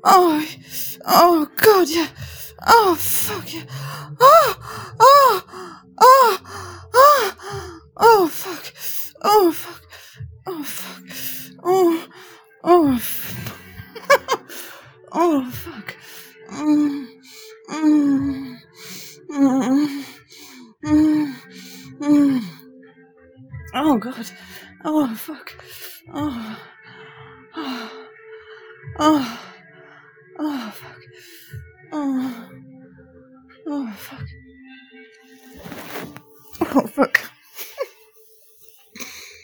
Oh, oh God, yeah. Oh fuck yeah. Oh, oh, oh, oh, oh fuck. Oh fuck. Oh fuck. Oh, oh, oh fuck. Mm, mm, mm, mm, mm. Oh God. Oh fuck. Oh, oh, oh, oh fuck. Oh, oh fuck. Oh fuck.